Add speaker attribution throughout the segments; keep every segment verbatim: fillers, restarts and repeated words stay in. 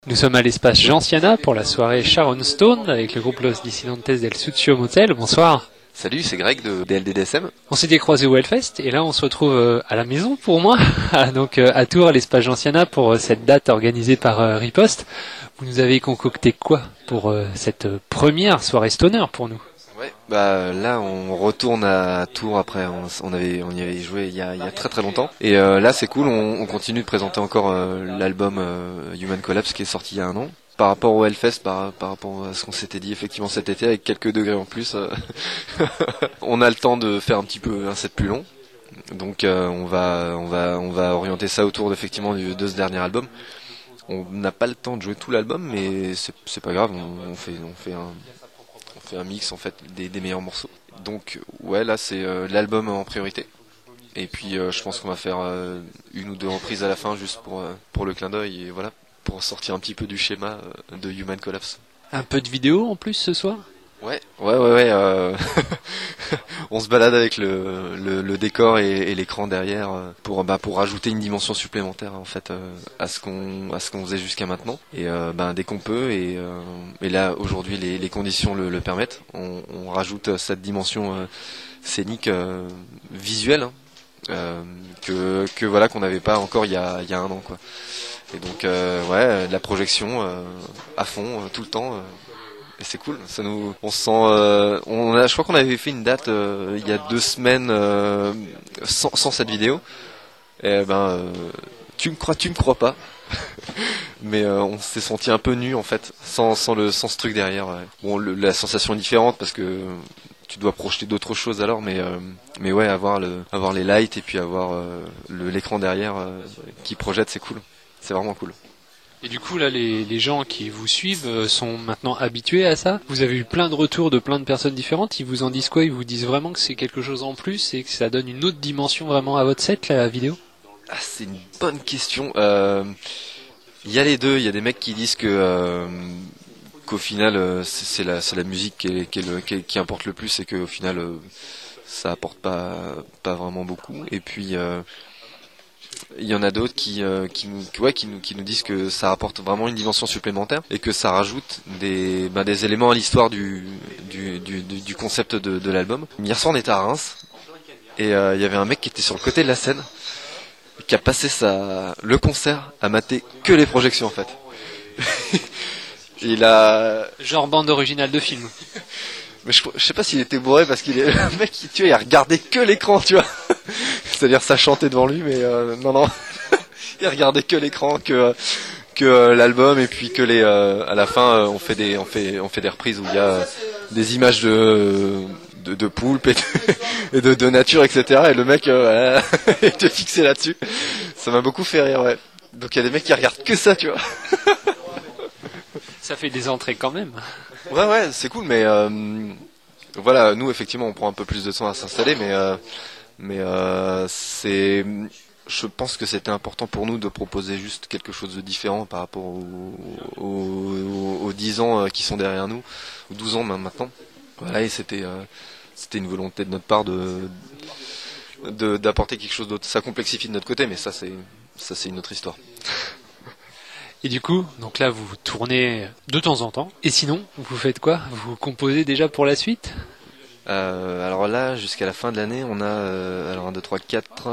Speaker 1: Nous sommes à l'espace Gentiana pour la soirée Sharon Stone avec le groupe Los Dissidentes del Sucio Motel. Bonsoir.
Speaker 2: Salut, c'est Greg de D L D D S M.
Speaker 1: On s'était croisés au Hellfest et là on se retrouve euh, à la maison pour moi, donc euh, à Tours, à l'espace Gentiana pour euh, cette date organisée par euh, Riposte. Vous nous avez concocté quoi pour euh, cette euh, première soirée stoner pour nous?
Speaker 2: Ouais, bah là on retourne à Tours après, on, on avait on y avait joué il y a, il y a très très longtemps. Et euh, là c'est cool, on, on continue de présenter encore euh, l'album euh, Human Collapse qui est sorti il y a un an. Par rapport au Hellfest, par, par rapport à ce qu'on s'était dit effectivement cet été avec quelques degrés en plus, euh, on a le temps de faire un petit peu un set plus long. Donc euh, on va on va on va orienter ça autour effectivement du, de ce dernier album. On n'a pas le temps de jouer tout l'album, mais c'est c'est pas grave, on, on fait on fait un on fait un mix en fait des, des meilleurs morceaux. Donc ouais, là c'est euh, l'album en priorité. Et puis euh, je pense qu'on va faire euh, une ou deux reprises à la fin juste pour euh, pour le clin d'œil et voilà, pour sortir un petit peu du schéma euh, de Human Collapse.
Speaker 1: Un peu de vidéo en plus ce soir?
Speaker 2: Ouais, ouais, ouais, ouais. Euh... on se balade avec le, le, le décor et, et l'écran derrière pour bah pour rajouter une dimension supplémentaire en fait euh, à ce qu'on à ce qu'on faisait jusqu'à maintenant. Et euh, bah, dès qu'on peut et, euh, et là aujourd'hui les, les conditions le, le permettent, on, on rajoute cette dimension euh, scénique euh, visuelle hein, euh, que que voilà qu'on n'avait pas encore il y a il y a un an quoi. Et donc euh, ouais, la projection euh, à fond euh, tout le temps. Euh, Et c'est cool, ça nous, on se sent, euh, on a, je crois qu'on avait fait une date euh, il y a deux semaines euh, sans, sans cette vidéo. Et ben, euh, tu me crois, tu me crois pas, mais euh, on s'est senti un peu nu en fait, sans, sans le, sans ce truc derrière. Ouais. Bon, le, la sensation est différente parce que tu dois projeter d'autres choses alors, mais euh, mais ouais, avoir le, avoir les lights et puis avoir euh, le, l'écran derrière euh, qui projette, c'est cool, c'est vraiment cool.
Speaker 1: Et du coup, là, les, les gens qui vous suivent euh, sont maintenant habitués à ça. Vous avez eu plein de retours de plein de personnes différentes. Ils vous en disent quoi? Ils vous disent vraiment que c'est quelque chose en plus et que ça donne une autre dimension vraiment à votre set, la vidéo?
Speaker 2: Ah, c'est une bonne question. Euh, Il y a les deux. Il y a des mecs qui disent que euh, qu'au final, euh, c'est, c'est la, c'est la musique qui, est, qui, est le, qui, est, qui importe le plus et qu'au final, euh, ça apporte pas, pas vraiment beaucoup. Et puis euh, il y en a d'autres qui, euh, qui, nous, ouais, qui, nous, qui nous disent que ça apporte vraiment une dimension supplémentaire et que ça rajoute des, ben, des éléments à l'histoire du, du, du, du concept de, de l'album. Hier soir on était à Reims et il euh, y avait un mec qui était sur le côté de la scène qui a passé sa, le concert à mater que les projections en fait. Il a...
Speaker 1: Genre bande originale de film.
Speaker 2: Mais je, je sais pas s'il était bourré parce qu'il est le mec qui tu vois, il a regardé que l'écran, tu vois. C'est-à-dire ça chantait devant lui, mais euh, non non, il regardait que l'écran, que que euh, l'album et puis que les euh, à la fin euh, on fait des on fait on fait des reprises où il y a euh, des images de de, de poulpes et, de, et de, de nature et cetera. Et le mec euh, était fixé là-dessus. Ça m'a beaucoup fait rire, ouais. Donc il y a des mecs qui regardent que ça, tu vois.
Speaker 1: Ça fait des entrées quand même.
Speaker 2: Ouais ouais, c'est cool, mais euh, voilà, nous effectivement on prend un peu plus de temps à s'installer, mais euh, mais euh, c'est, je pense que c'était important pour nous de proposer juste quelque chose de différent par rapport aux, aux, aux dix ans qui sont derrière nous, ou douze ans maintenant. Voilà, et c'était euh, c'était une volonté de notre part de, de d'apporter quelque chose d'autre. Ça complexifie de notre côté, mais ça c'est ça c'est une autre histoire.
Speaker 1: Et du coup, donc là, vous tournez de temps en temps. Et sinon, vous faites quoi? Vous composez déjà pour la suite?
Speaker 2: Euh, alors là, jusqu'à la fin de l'année, on a euh, alors un, deux, trois, quatre,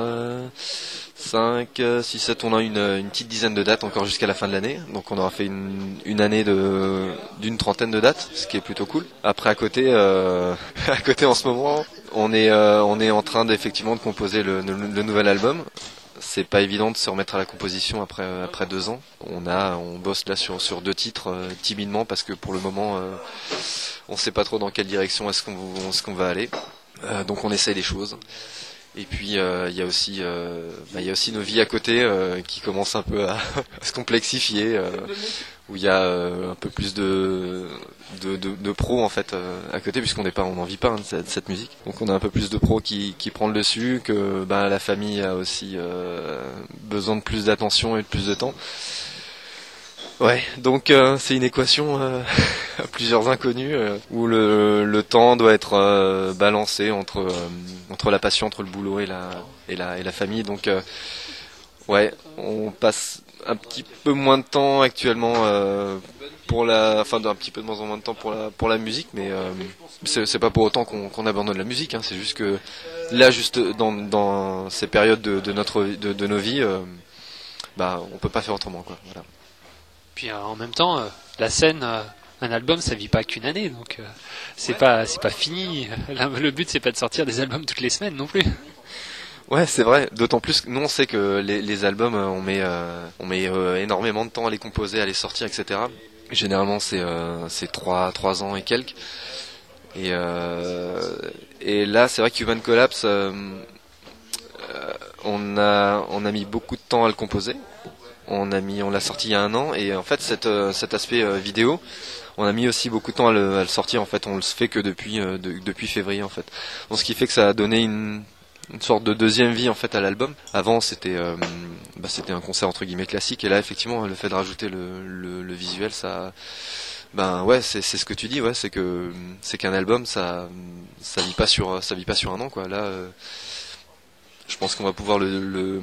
Speaker 2: cinq, six, sept, on a une, une petite dizaine de dates encore jusqu'à la fin de l'année. Donc on aura fait une, une année de d'une trentaine de dates, ce qui est plutôt cool. Après à côté, euh, à côté en ce moment, on est euh, on est en train d'effectivement de composer le, le, le nouvel album. C'est pas évident de se remettre à la composition après après deux ans. On a on bosse là sur sur deux titres euh, timidement parce que pour le moment euh, on sait pas trop dans quelle direction est-ce qu'on est-ce qu'on va aller. Euh, donc on essaye des choses. Et puis il euh, y a aussi il euh, bah, y a aussi nos vies à côté euh, qui commencent un peu à, à se complexifier, euh, où il y a euh, un peu plus de de, de, de pros en fait euh, à côté, puisqu'on n'est pas on n'en vit pas hein, de, cette, de cette musique. Donc on a un peu plus de pros qui qui prend le dessus, que bah, la famille a aussi euh, besoin de plus d'attention et de plus de temps. Ouais, donc euh, c'est une équation euh, à plusieurs inconnus euh, où le, le temps doit être euh, balancé entre euh, entre la passion, entre le boulot et la et la et la famille. Donc euh, ouais, on passe un petit peu moins de temps actuellement euh, pour la, enfin un petit peu de moins en moins de temps pour la pour la musique, mais euh, c'est, c'est pas pour autant qu'on, qu'on abandonne la musique. Hein, c'est juste que là, juste dans, dans ces périodes de, de notre de, de nos vies, euh, bah on peut pas faire autrement, quoi. Voilà.
Speaker 1: Puis euh, en même temps, euh, la scène, euh, un album, ça vit pas qu'une année, donc euh, c'est ouais. pas c'est pas fini. Le but c'est pas de sortir des albums toutes les semaines non plus.
Speaker 2: Ouais, c'est vrai. D'autant plus que nous on sait que les, les albums, on met euh, on met euh, énormément de temps à les composer, à les sortir, et cetera. Généralement c'est euh, c'est trois trois ans et quelques. Et euh, et là c'est vrai que Human Collapse, euh, euh, on a on a mis beaucoup de temps à le composer. On a mis, on l'a sorti il y a un an, et en fait cet, euh, cet aspect euh, vidéo, on a mis aussi beaucoup de temps à le, à le sortir. En fait, on le fait que depuis euh, de, depuis février en fait. Donc, ce qui fait que ça a donné une, une sorte de deuxième vie en fait à l'album. Avant, c'était euh, bah, c'était un concert entre guillemets classique, et là effectivement le fait de rajouter le, le, le visuel, ça, ben ouais, c'est, c'est ce que tu dis, ouais, c'est que c'est qu'un album, ça ça vit pas sur ça vit pas sur un an, quoi. Là, euh, je pense qu'on va pouvoir le, le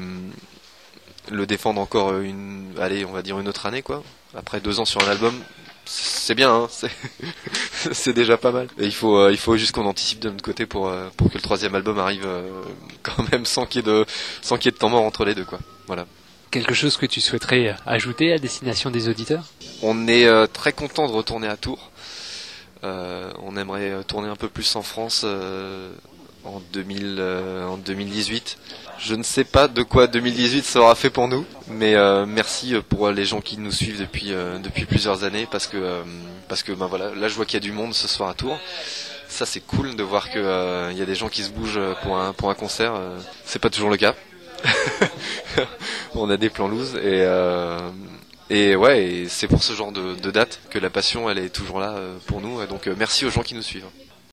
Speaker 2: le défendre encore une, allez, on va dire une autre année, quoi. Après deux ans sur un album, c'est bien, hein, c'est, c'est déjà pas mal. Et il faut, euh, il faut juste qu'on anticipe de notre côté pour, euh, pour que le troisième album arrive euh, quand même sans qu'il y ait de, sans qu'il y ait de temps mort entre les deux, quoi. Voilà.
Speaker 1: Quelque chose que tu souhaiterais ajouter à destination des auditeurs ?
Speaker 2: On est euh, très content de retourner à Tours. Euh, on aimerait tourner un peu plus en France euh, en, deux mille, euh, en deux mille dix-huit. Je ne sais pas de quoi deux mille dix-huit sera fait pour nous, mais euh, merci pour les gens qui nous suivent depuis euh, depuis plusieurs années, parce que euh, parce que ben voilà, là je vois qu'il y a du monde ce soir à Tours. Ça c'est cool de voir que euh, il y a des gens qui se bougent pour un pour un concert. Euh, c'est pas toujours le cas. On a des plans loose, et euh, et ouais, et c'est pour ce genre de, de date que la passion elle est toujours là pour nous. Donc merci aux gens qui nous suivent.